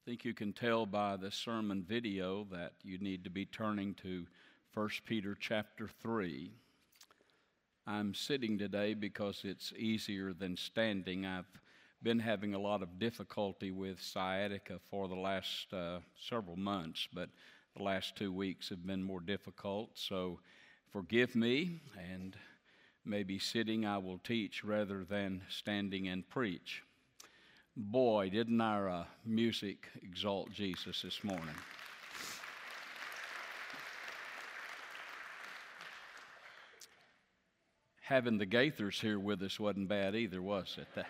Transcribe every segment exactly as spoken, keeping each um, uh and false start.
think you can tell by the sermon video that you need to be turning to First Peter chapter three. I'm sitting today because it's easier than standing. I've been having a lot of difficulty with sciatica for the last uh, several months, but the last two weeks have been more difficult, so forgive me, and maybe sitting I will teach rather than standing and preach. Boy, didn't our uh, music exalt Jesus this morning. Having the Gaithers here with us wasn't bad either, was it? That,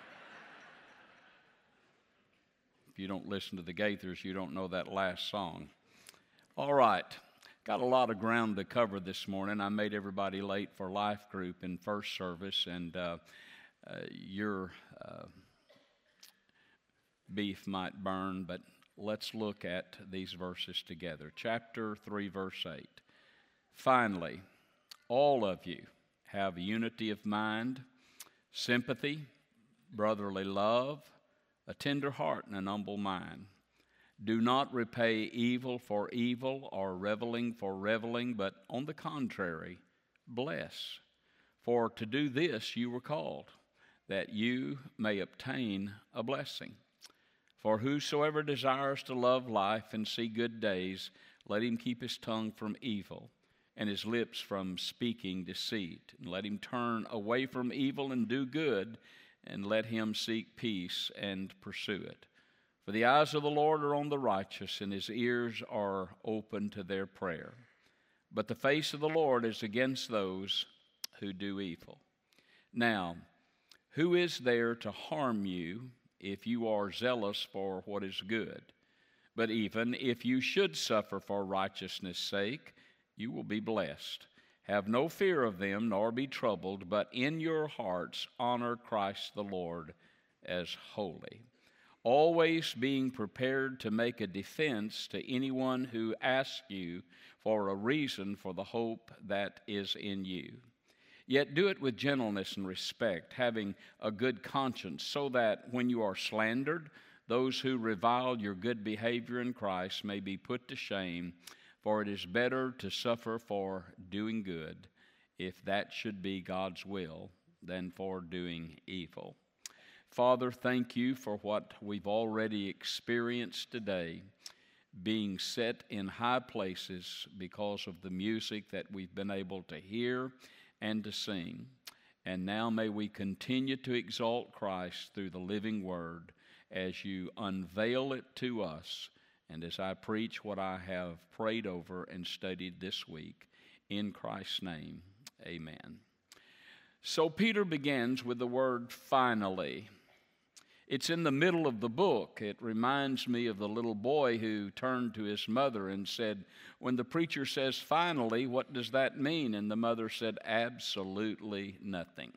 if you don't listen to the Gaithers, you don't know that last song. All right, got a lot of ground to cover this morning. I made everybody late for life group in first service, and uh, uh, your uh, beef might burn, but let's look at these verses together. Chapter three, verse eight. Finally, all of you have unity of mind, sympathy, brotherly love, a tender heart, and an humble mind. Do not repay evil for evil or reveling for reveling, but on the contrary, bless. For to do this you were called, that you may obtain a blessing. For whosoever desires to love life and see good days, let him keep his tongue from evil and his lips from speaking deceit. And let him turn away from evil and do good, and let him seek peace and pursue it. For the eyes of the Lord are on the righteous, and his ears are open to their prayer. But the face of the Lord is against those who do evil. Now, who is there to harm you if you are zealous for what is good? But even if you should suffer for righteousness' sake, you will be blessed. Have no fear of them, nor be troubled, but in your hearts honor Christ the Lord as holy, always being prepared to make a defense to anyone who asks you for a reason for the hope that is in you. Yet do it with gentleness and respect, having a good conscience, so that when you are slandered, those who revile your good behavior in Christ may be put to shame. For it is better to suffer for doing good, if that should be God's will, than for doing evil. Father, thank you for what we've already experienced today, being set in high places because of the music that we've been able to hear and to sing. And now may we continue to exalt Christ through the living word as you unveil it to us, and as I preach what I have prayed over and studied this week. In Christ's name, amen. So Peter begins with the word finally. It's in the middle of the book. It reminds me of the little boy who turned to his mother and said, when the preacher says finally, what does that mean? And the mother said, absolutely nothing.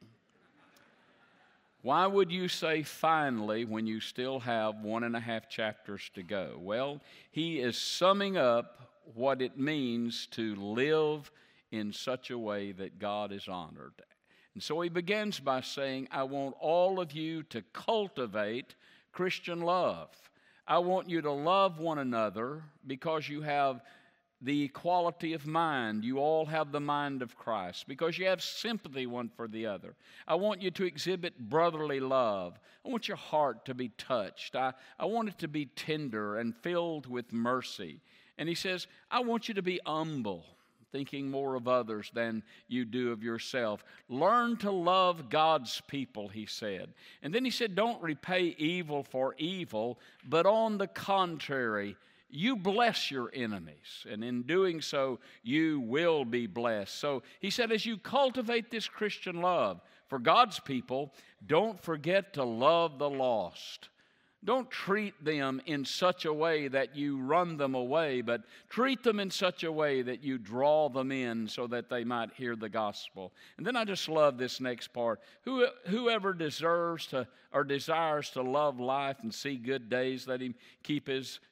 Why would you say finally when you still have one and a half chapters to go? Well, he is summing up what it means to live in such a way that God is honored. And so he begins by saying, I want all of you to cultivate Christian love. I want you to love one another because you have the equality of mind. You all have the mind of Christ because you have sympathy one for the other. I want you to exhibit brotherly love. I want your heart to be touched. I, I want it to be tender and filled with mercy. And he says, I want you to be humble, thinking more of others than you do of yourself. Learn to love God's people, he said. And then he said, don't repay evil for evil, but on the contrary, you bless your enemies, and in doing so, you will be blessed. So he said, as you cultivate this Christian love for God's people, don't forget to love the lost. Don't treat them in such a way that you run them away, but treat them in such a way that you draw them in so that they might hear the gospel. And then I just love this next part. Who, whoever deserves to or desires to love life and see good days, let him keep his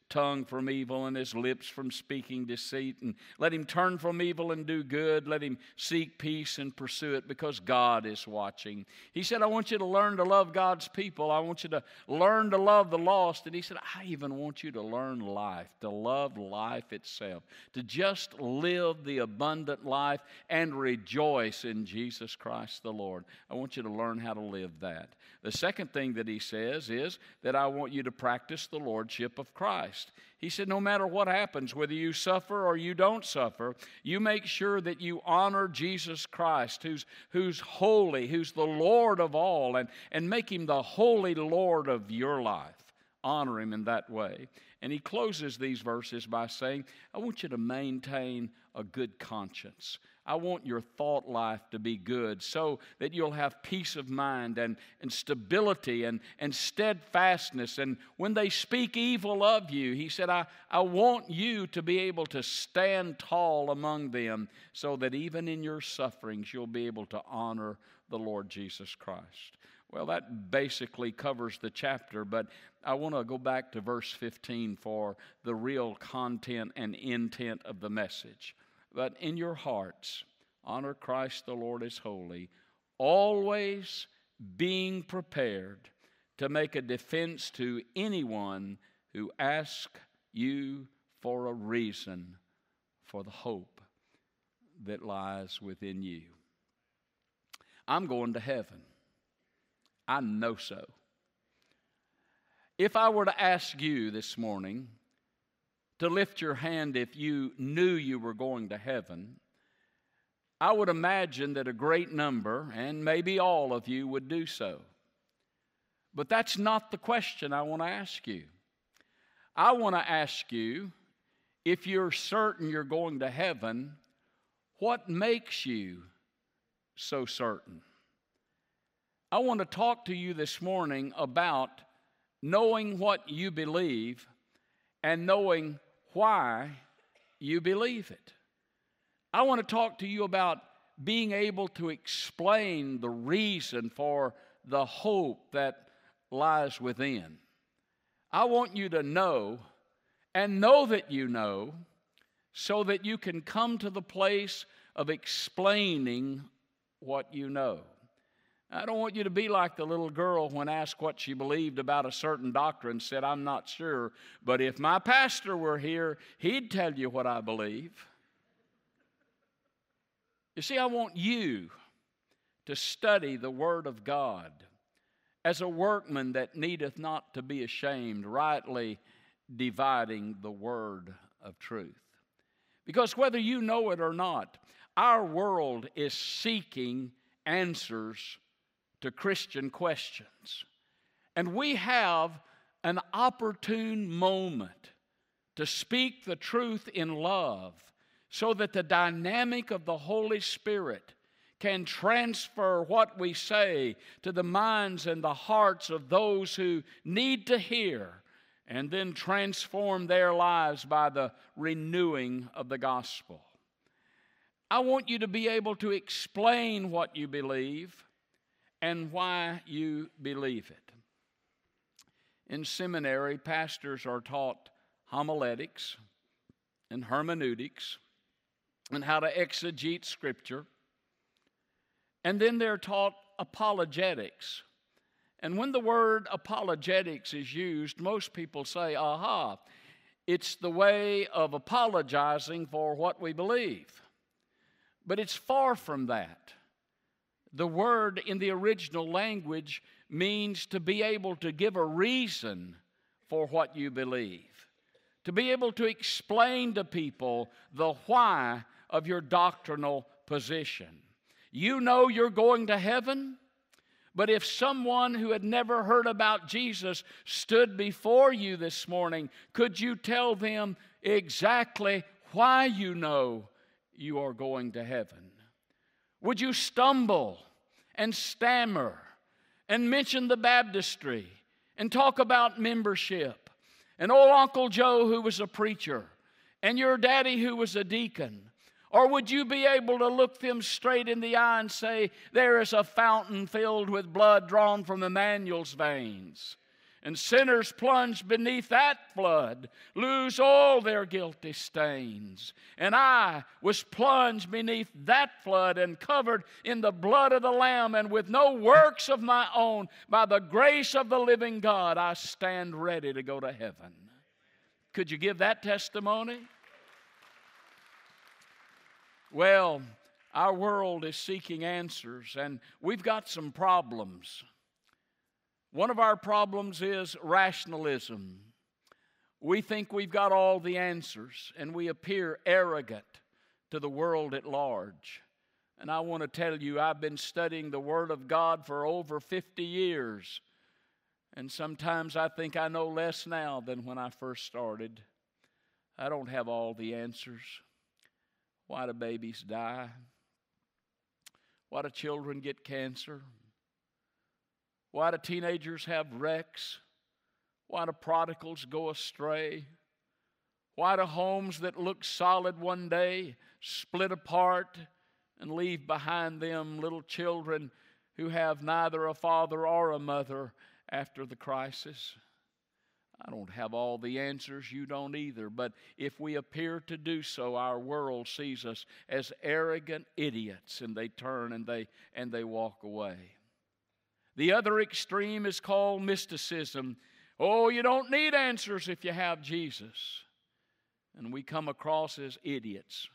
tongue from evil and his lips from speaking deceit. And let him turn from evil and do good. Let him seek peace and pursue it, because God is watching. He said, I want you to learn to love God's people. I want you to learn to love the lost. And he said, I even want you to learn life, to love life itself, to just live the abundant life and rejoice in Jesus Christ the Lord. I want you to learn how to live that. The second thing that he says is that I want you to practice the lordship of Christ. He said, no matter what happens, whether you suffer or you don't suffer, you make sure that you honor Jesus Christ, who's, who's holy, who's the Lord of all, and, and make him the holy Lord of your life. Honor him in that way. And he closes these verses by saying, I want you to maintain a good conscience. I want your thought life to be good so that you'll have peace of mind and, and stability and, and steadfastness. And when they speak evil of you, he said, I, I want you to be able to stand tall among them so that even in your sufferings you'll be able to honor the Lord Jesus Christ. Well, that basically covers the chapter, but I want to go back to verse fifteen for the real content and intent of the message. But in your hearts, honor Christ the Lord as holy, always being prepared to make a defense to anyone who asks you for a reason for the hope that lies within you. I'm going to heaven. I know so. If I were to ask you this morning to lift your hand if you knew you were going to heaven, I would imagine that a great number, and maybe all of you, would do so. But that's not the question I want to ask you. I want to ask you, if you're certain you're going to heaven, what makes you so certain? I want to talk to you this morning about knowing what you believe and knowing why you believe it. I want to talk to you about being able to explain the reason for the hope that lies within. I want you to know and know that you know so that you can come to the place of explaining what you know. I don't want you to be like the little girl when asked what she believed about a certain doctrine, said, I'm not sure, but if my pastor were here, he'd tell you what I believe. You see, I want you to study the Word of God as a workman that needeth not to be ashamed, rightly dividing the word of truth. Because whether you know it or not, our world is seeking answers to Christian questions. And we have an opportune moment to speak the truth in love so that the dynamic of the Holy Spirit can transfer what we say to the minds and the hearts of those who need to hear, and then transform their lives by the renewing of the gospel. I want you to be able to explain what you believe and why you believe it. In seminary, pastors are taught homiletics and hermeneutics and how to exegete Scripture. And then they're taught apologetics. And when the word apologetics is used, most people say, aha, it's the way of apologizing for what we believe. But it's far from that. The word in the original language means to be able to give a reason for what you believe, to be able to explain to people the why of your doctrinal position. You know you're going to heaven, but if someone who had never heard about Jesus stood before you this morning, could you tell them exactly why you know you are going to heaven? Would you stumble and stammer and mention the baptistry and talk about membership and old Uncle Joe who was a preacher and your daddy who was a deacon? Or would you be able to look them straight in the eye and say, there is a fountain filled with blood drawn from Emmanuel's veins? And sinners plunged beneath that flood lose all their guilty stains. And I was plunged beneath that flood and covered in the blood of the Lamb, and with no works of my own, by the grace of the living God, I stand ready to go to heaven. Could you give that testimony? Well, our world is seeking answers, and we've got some problems. One of our problems is rationalism. We think we've got all the answers, and we appear arrogant to the world at large. And I want to tell you, I've been studying the Word of God for over fifty years, and sometimes I think I know less now than when I first started. I don't have all the answers. Why do babies die? Why do children get cancer? Why do teenagers have wrecks? Why do prodigals go astray? Why do homes that look solid one day split apart and leave behind them little children who have neither a father or a mother after the crisis? I don't have all the answers, you don't either, but if we appear to do so, our world sees us as arrogant idiots, and they turn and they and they walk away. The other extreme is called mysticism. Oh, you don't need answers if you have Jesus. And we come across as idiots.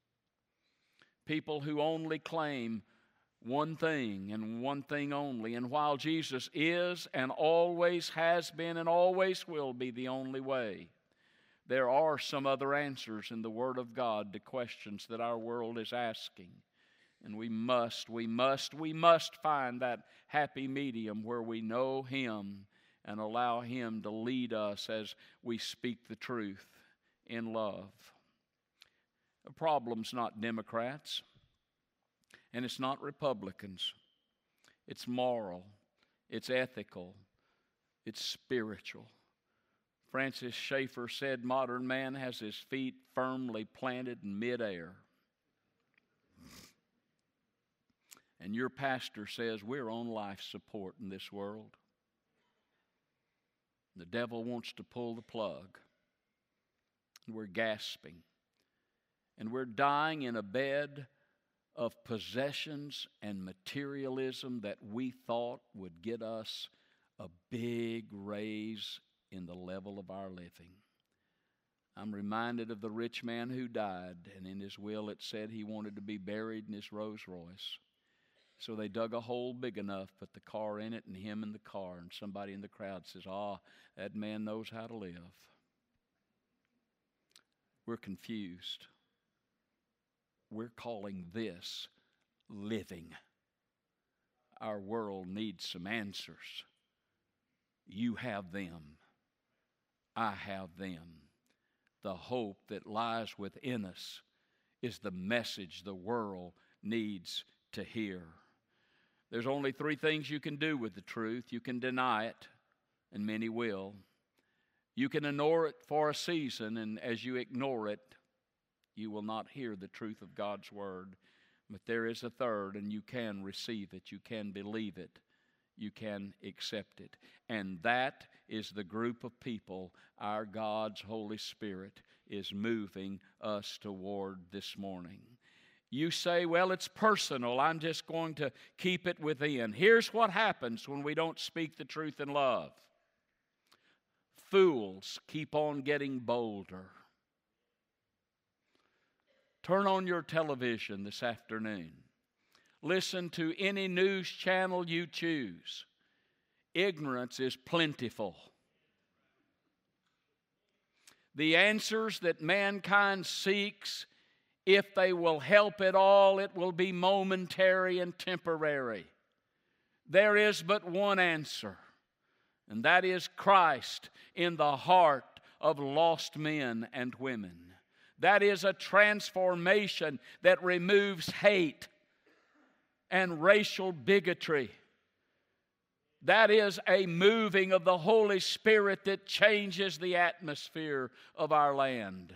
People who only claim one thing and one thing only. And while Jesus is and always has been and always will be the only way, there are some other answers in the Word of God to questions that our world is asking. And we must, we must, we must find that happy medium where we know Him and allow Him to lead us as we speak the truth in love. The problem's not Democrats, and it's not Republicans. It's moral, it's ethical, it's spiritual. Francis Schaeffer said, modern man has his feet firmly planted in midair. And your pastor says we're on life support in this world. The devil wants to pull the plug. We're gasping. And we're dying in a bed of possessions and materialism that we thought would get us a big raise in the level of our living. I'm reminded of the rich man who died, and in his will it said he wanted to be buried in his Rolls Royce. So they dug a hole big enough, put the car in it and him in the car. And somebody in the crowd says, ah, that man knows how to live. We're confused. We're calling this living. Our world needs some answers. You have them. I have them. The hope that lies within us is the message the world needs to hear. There's only three things you can do with the truth. You can deny it, and many will. You can ignore it for a season, and as you ignore it, you will not hear the truth of God's Word. But there is a third, and you can receive it. You can believe it. You can accept it. And that is the group of people our God's Holy Spirit is moving us toward this morning. You say, well, it's personal. I'm just going to keep it within. Here's what happens when we don't speak the truth in love. Fools keep on getting bolder. Turn on your television this afternoon. Listen to any news channel you choose. Ignorance is plentiful. The answers that mankind seeks, if they will help at all, it will be momentary and temporary. There is but one answer, and that is Christ in the heart of lost men and women. That is a transformation that removes hate and racial bigotry. That is a moving of the Holy Spirit that changes the atmosphere of our land.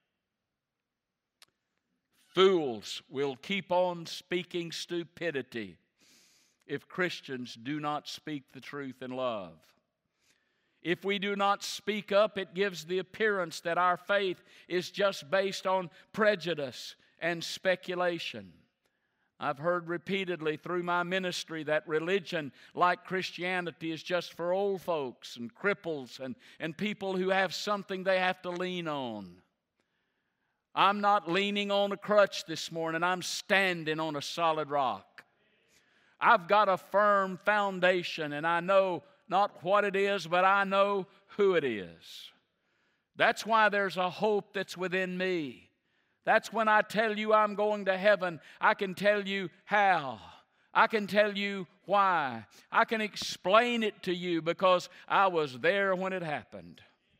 Fools will keep on speaking stupidity if Christians do not speak the truth in love. If we do not speak up, it gives the appearance that our faith is just based on prejudice and speculation. I've heard repeatedly through my ministry that religion, like Christianity, is just for old folks and cripples and, and people who have something they have to lean on. I'm not leaning on a crutch this morning. I'm standing on a solid rock. I've got a firm foundation, and I know not what it is, but I know who it is. That's why there's a hope that's within me. That's when I tell you I'm going to heaven, I can tell you how. I can tell you why. I can explain it to you because I was there when it happened.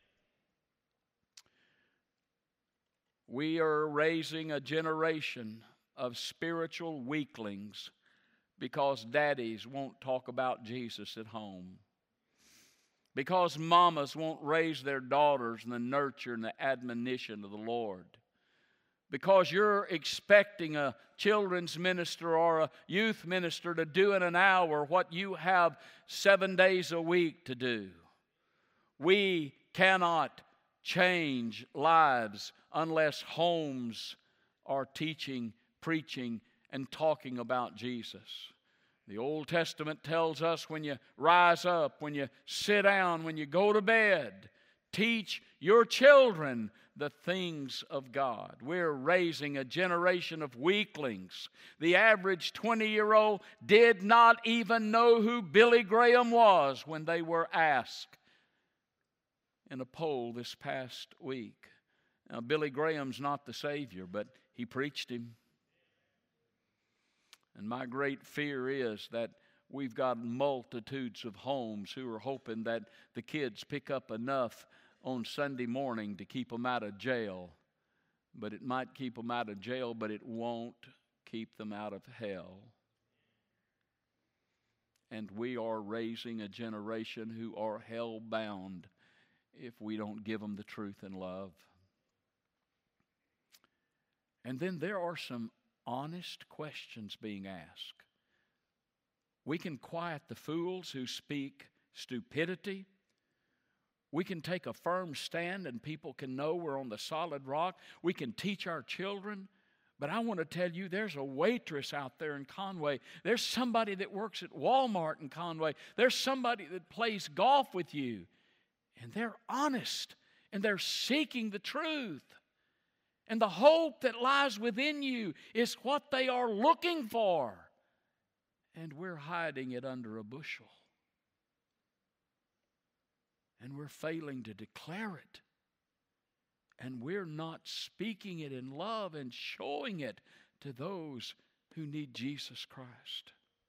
We are raising a generation of spiritual weaklings because daddies won't talk about Jesus at home. Because mamas won't raise their daughters in the nurture and the admonition of the Lord. Because you're expecting a children's minister or a youth minister to do in an hour what you have seven days a week to do. We cannot change lives unless homes are teaching, preaching, and talking about Jesus. The Old Testament tells us when you rise up, when you sit down, when you go to bed, teach your children the things of God. We're raising a generation of weaklings. The average twenty-year-old did not even know who Billy Graham was when they were asked in a poll this past week. Now, Billy Graham's not the Savior, but he preached him. And my great fear is that we've got multitudes of homes who are hoping that the kids pick up enough on Sunday morning to keep them out of jail. But it might keep them out of jail, but it won't keep them out of hell. And we are raising a generation who are hell-bound if we don't give them the truth and love. And then there are some honest questions being asked. We can quiet the fools who speak stupidity. We can take a firm stand and people can know we're on the solid rock. We can teach our children. But I want to tell you, there's a waitress out there in Conway. There's somebody that works at Walmart in Conway. There's somebody that plays golf with you. And they're honest and they're seeking the truth. And the hope that lies within you is what they are looking for. And we're hiding it under a bushel. And we're failing to declare it. And we're not speaking it in love and showing it to those who need Jesus Christ.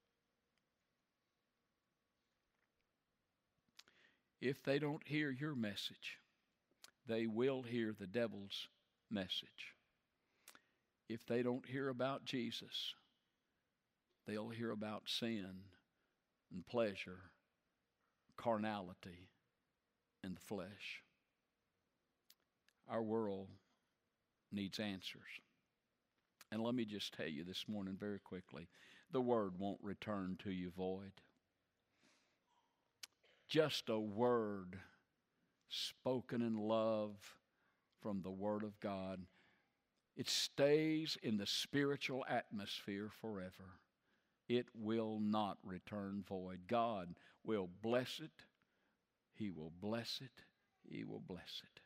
If they don't hear your message, they will hear the devil's message. If they don't hear about Jesus, they'll hear about sin and pleasure, carnality, and the flesh. Our world needs answers. And let me just tell you this morning very quickly, the word won't return to you void. Just a word spoken in love from the Word of God. It stays in the spiritual atmosphere forever. It will not return void. God will bless it. He will bless it. He will bless it.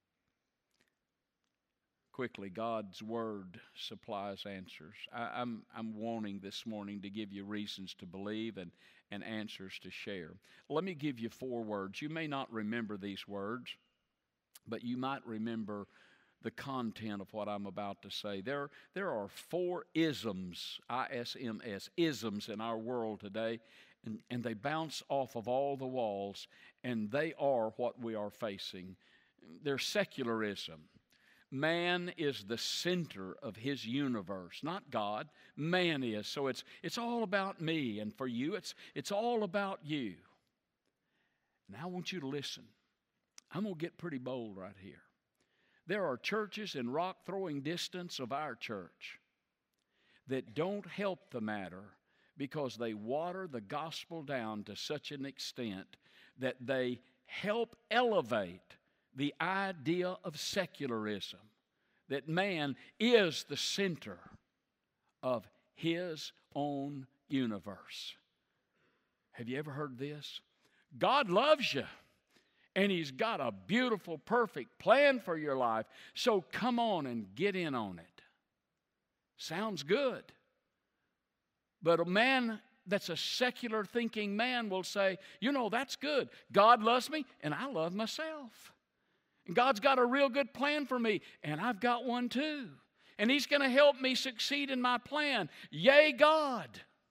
Quickly, God's Word supplies answers. I, I'm, I'm wanting this morning to give you reasons to believe and, and answers to share. Let me give you four words. You may not remember these words, but you might remember the content of what I'm about to say. There, there are four isms, I S M S, isms in our world today, and, and they bounce off of all the walls, and they are what we are facing. They're secularism. Man is the center of his universe, not God. Man is. So it's, it's all about me, and for you, it's, it's all about you. Now I want you to listen. I'm going to get pretty bold right here. There are churches in rock-throwing distance of our church that don't help the matter because they water the gospel down to such an extent that they help elevate the idea of secularism, that man is the center of his own universe. Have you ever heard this? God loves you, and He's got a beautiful, perfect plan for your life, so come on and get in on it. Sounds good. But a man that's a secular thinking man will say, you know, that's good. God loves me, and I love myself. And God's got a real good plan for me, and I've got one too. And He's going to help me succeed in my plan. Yay, God.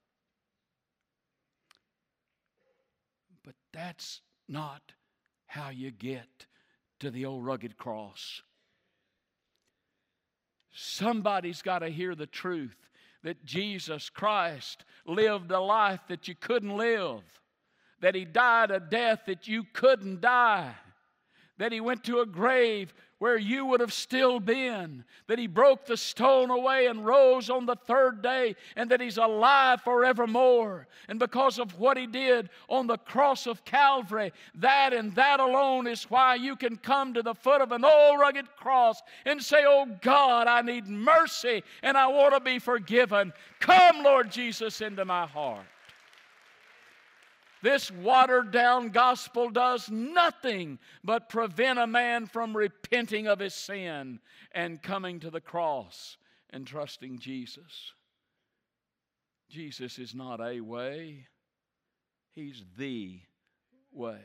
But that's not how you get to the old rugged cross. Somebody's got to hear the truth that Jesus Christ lived a life that you couldn't live, that He died a death that you couldn't die, that He went to a grave where you would have still been, that He broke the stone away and rose on the third day, and that He's alive forevermore. And because of what He did on the cross of Calvary, that and that alone is why you can come to the foot of an old rugged cross and say, oh God, I need mercy and I want to be forgiven. Come, Lord Jesus, into my heart. This watered-down gospel does nothing but prevent a man from repenting of his sin and coming to the cross and trusting Jesus. Jesus is not a way. He's the way.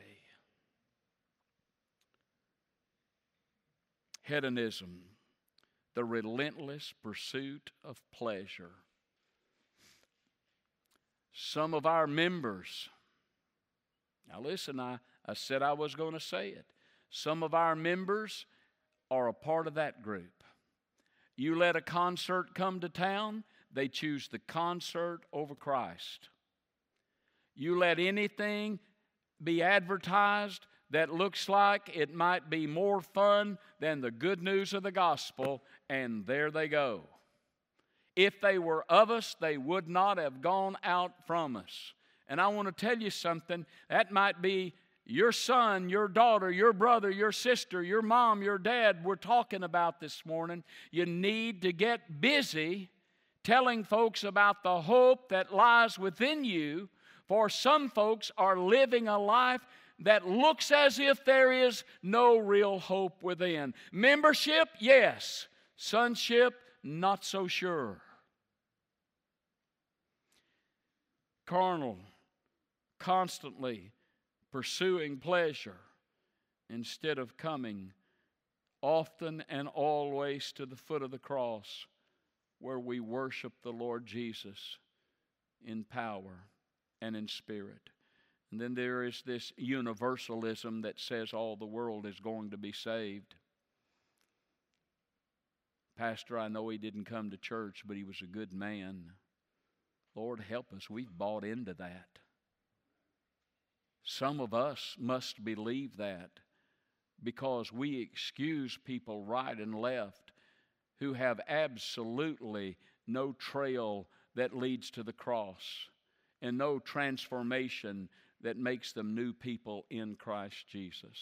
Hedonism, the relentless pursuit of pleasure. Some of our members... Now listen, I, I said I was going to say it. Some of our members are a part of that group. You let a concert come to town, they choose the concert over Christ. You let anything be advertised that looks like it might be more fun than the good news of the gospel, and there they go. If they were of us, they would not have gone out from us. And I want to tell you something, that might be your son, your daughter, your brother, your sister, your mom, your dad we're talking about this morning. You need to get busy telling folks about the hope that lies within you, for some folks are living a life that looks as if there is no real hope within. Membership, yes. Sonship, not so sure. Carnal, constantly pursuing pleasure instead of coming often and always to the foot of the cross where we worship the Lord Jesus in power and in spirit. And then there is this universalism that says all the world is going to be saved. Pastor, I know he didn't come to church, but he was a good man. Lord, help us. We've bought into that. Some of us must believe that because we excuse people right and left who have absolutely no trail that leads to the cross and no transformation that makes them new people in Christ Jesus.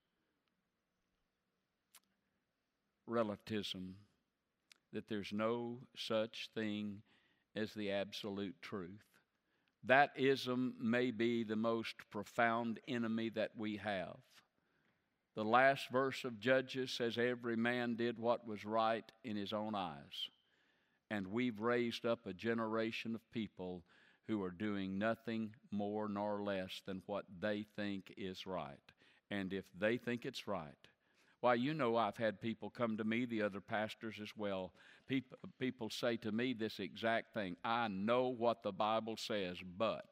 Relativism, that there's no such thing as the absolute truth. That ism may be the most profound enemy that we have. The last verse of Judges says every man did what was right in his own eyes. And we've raised up a generation of people who are doing nothing more nor less than what they think is right. And if they think it's right, why, you know, I've had people come to me, the other pastors as well. People, people say to me this exact thing. I know what the Bible says, but.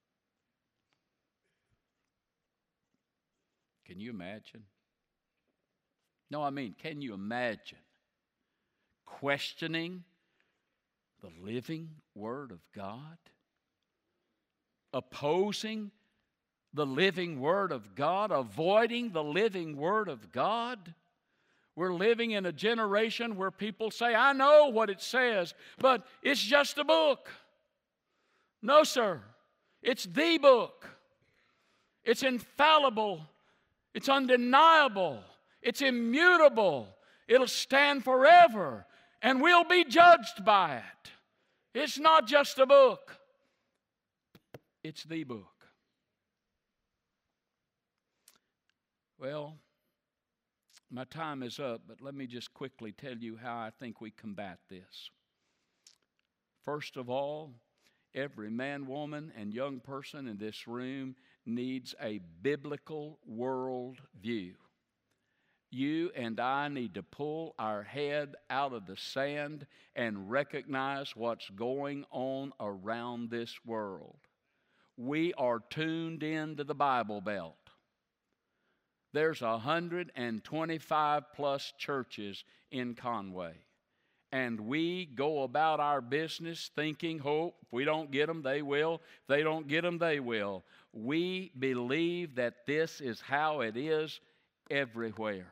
Can you imagine? No, I mean, can you imagine questioning the living Word of God? Opposing the living Word of God, avoiding the living Word of God. We're living in a generation where people say, I know what it says, but it's just a book. No, sir. It's the book. It's infallible. It's undeniable. It's immutable. It'll stand forever, and we'll be judged by it. It's not just a book. It's the book. Well, my time is up, but let me just quickly tell you how I think we combat this. First of all, every man, woman, and young person in this room needs a biblical world view. You and I need to pull our head out of the sand and recognize what's going on around this world. We are tuned into the Bible Belt. There's one hundred twenty-five plus churches in Conway. And we go about our business thinking, hope, if we don't get them, they will. If they don't get them, they will. We believe that this is how it is everywhere.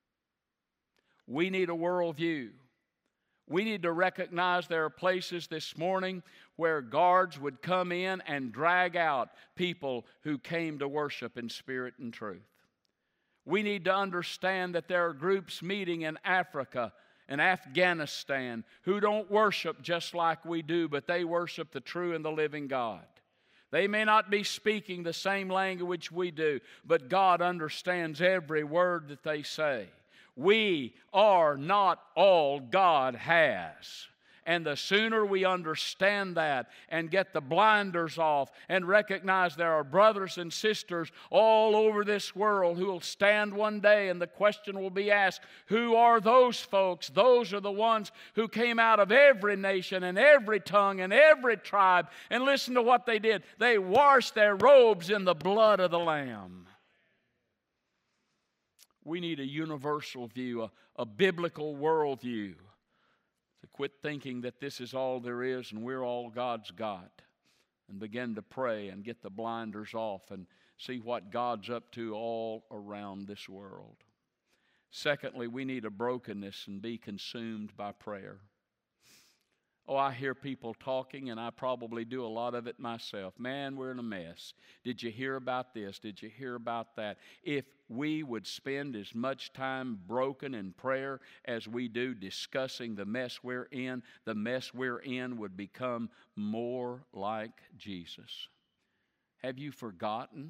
We need a worldview. We need to recognize there are places this morning where guards would come in and drag out people who came to worship in spirit and truth. We need to understand that there are groups meeting in Africa and Afghanistan who don't worship just like we do, but they worship the true and the living God. They may not be speaking the same language we do, but God understands every word that they say. We are not all God has. And the sooner we understand that and get the blinders off and recognize there are brothers and sisters all over this world who will stand one day and the question will be asked, who are those folks? Those are the ones who came out of every nation and every tongue and every tribe. And listen to what they did. They washed their robes in the blood of the Lamb. We need a universal view, a, a biblical worldview. To quit thinking that this is all there is and we're all God's got, and begin to pray and get the blinders off and see what God's up to all around this world. Secondly, we need a brokenness and be consumed by prayer. Oh, I hear people talking, and I probably do a lot of it myself. Man, we're in a mess. Did you hear about this? Did you hear about that? If we would spend as much time broken in prayer as we do discussing the mess we're in, the mess we're in would become more like Jesus. Have you forgotten?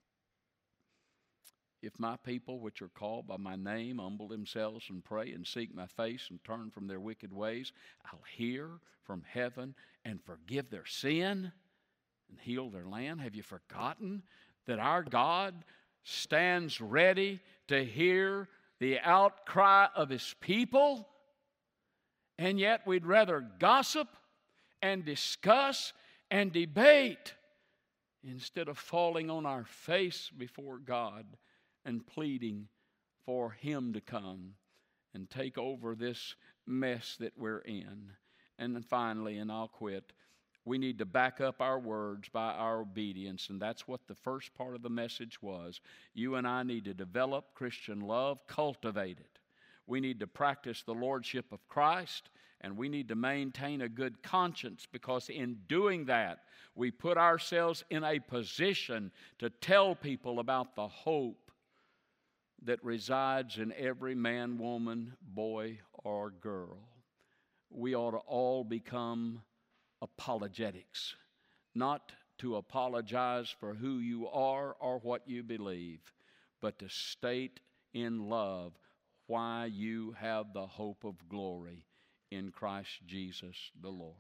If my people, which are called by my name, humble themselves and pray and seek my face and turn from their wicked ways, I'll hear from heaven and forgive their sin and heal their land. Have you forgotten that our God stands ready to hear the outcry of His people? And yet we'd rather gossip and discuss and debate instead of falling on our face before God and pleading for Him to come and take over this mess that we're in. And then finally, and I'll quit, we need to back up our words by our obedience, and that's what the first part of the message was. You and I need to develop Christian love, cultivate it. We need to practice the Lordship of Christ, and we need to maintain a good conscience, because in doing that, we put ourselves in a position to tell people about the hope that resides in every man, woman, boy, or girl. We ought to all become apologetics, not to apologize for who you are or what you believe, but to state in love why you have the hope of glory in Christ Jesus the Lord.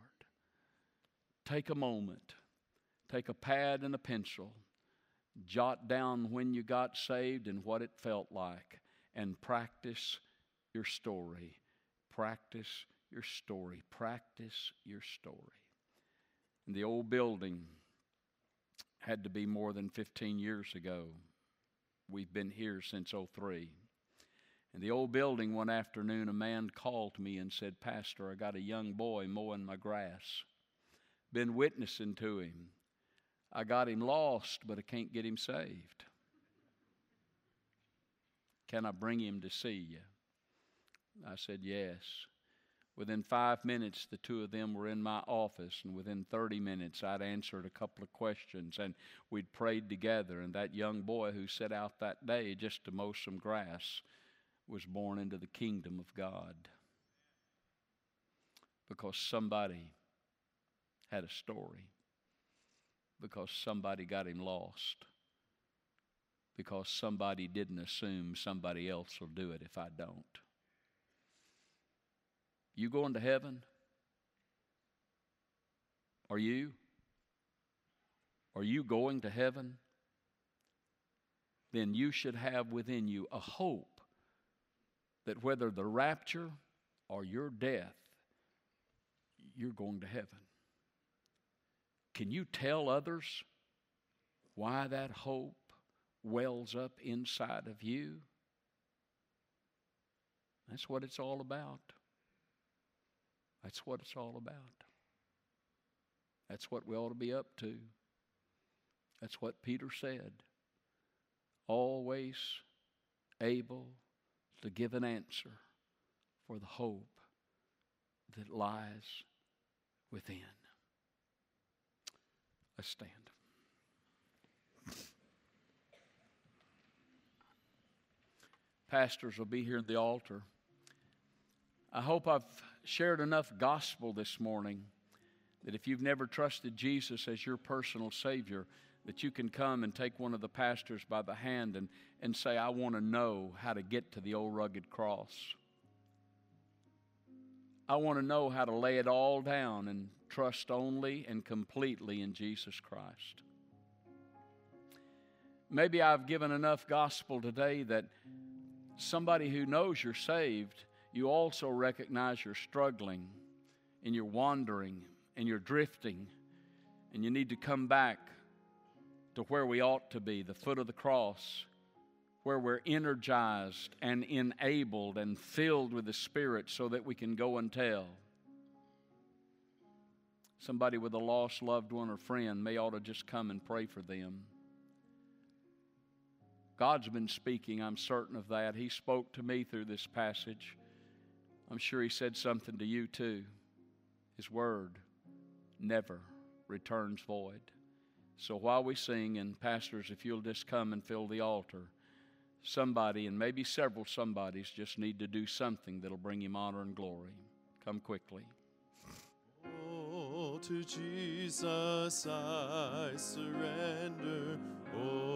Take a moment, take a pad and a pencil, jot down when you got saved and what it felt like, and practice your story. Practice your story. Practice your story. And the old building had to be more than fifteen years ago. We've been here since oh three. In the old building one afternoon, a man called me and said, "Pastor, I got a young boy mowing my grass. Been witnessing to him. I got him lost, but I can't get him saved. Can I bring him to see you?" I said, "Yes." Within five minutes, the two of them were in my office, and within thirty minutes, I'd answered a couple of questions, and we'd prayed together, and that young boy who set out that day just to mow some grass was born into the kingdom of God because somebody had a story, because somebody got him lost, because somebody didn't assume somebody else will do it if I don't. You going to heaven? Are you? Are you going to heaven? Then you should have within you a hope that whether the rapture or your death, you're going to heaven. Can you tell others why that hope wells up inside of you? That's what it's all about. That's what it's all about. That's what we ought to be up to. That's what Peter said. Always able to give an answer for the hope that lies within. Let's stand. Pastors will be here at the altar. I hope I've shared enough gospel this morning that if you've never trusted Jesus as your personal Savior, that you can come and take one of the pastors by the hand and, and say, I want to know how to get to the old rugged cross. I want to know how to lay it all down and trust only and completely in Jesus Christ. Maybe I've given enough gospel today that somebody who knows you're saved, you also recognize you're struggling and you're wandering and you're drifting and you need to come back to where we ought to be, the foot of the cross, where we're energized and enabled and filled with the Spirit so that we can go and tell. Somebody with a lost loved one or friend may ought to just come and pray for them. God's been speaking, I'm certain of that. He spoke to me through this passage. I'm sure He said something to you too. His word never returns void. So while we sing, and pastors, if you'll just come and fill the altar, somebody, and maybe several somebodies, just need to do something that'll bring Him honor and glory. Come quickly. Oh, to Jesus I surrender. Oh,